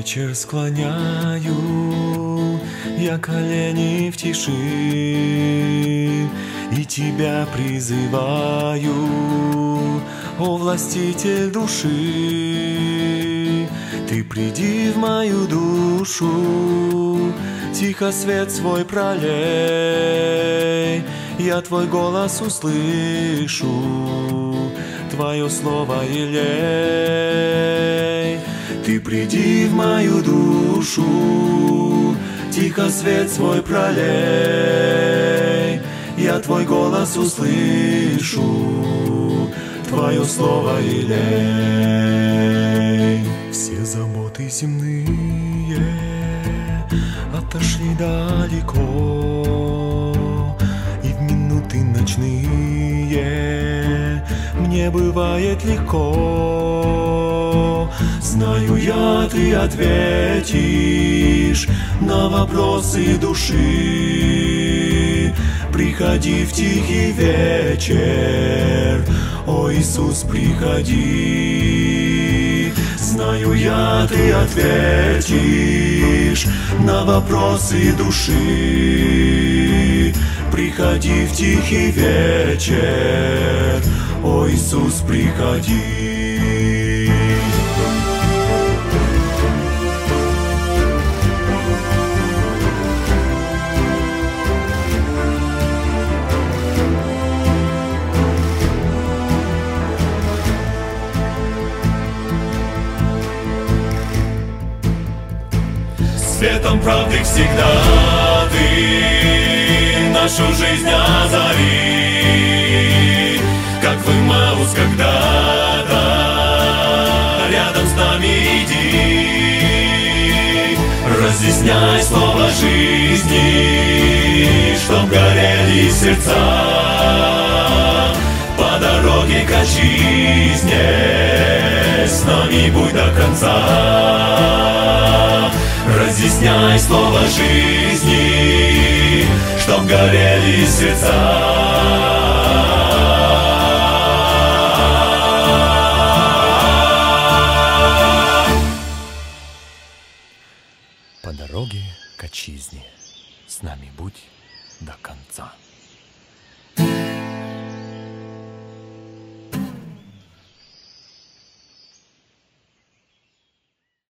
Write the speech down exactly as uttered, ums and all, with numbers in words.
вечер склоняю я колени в тиши и тебя призываю, о властитель души. Ты приди в мою душу, тихо свет свой пролей, я твой голос услышу, твое слово елей. Ты приди в мою душу, тихо свет свой пролей, я твой голос услышу, твое слово елей. Все заботы земные отошли далеко, и в минуты ночные мне бывает легко. Знаю я, ты ответишь на вопросы души. Приходи в тихий вечер, о Иисус, приходи. Знаю я, ты ответишь на вопросы души. Приходи в тихий вечер, о Иисус, приходи. Светом правды всегда ты нашу жизнь озари, как в Имаус когда-то рядом с нами иди. Разъясняй слово жизни, чтоб горели сердца по дороге к отчизне, с нами будь до конца. Разъясняй слово жизни, чтоб горели сердца. По дороге к отчизне, с нами будь до конца.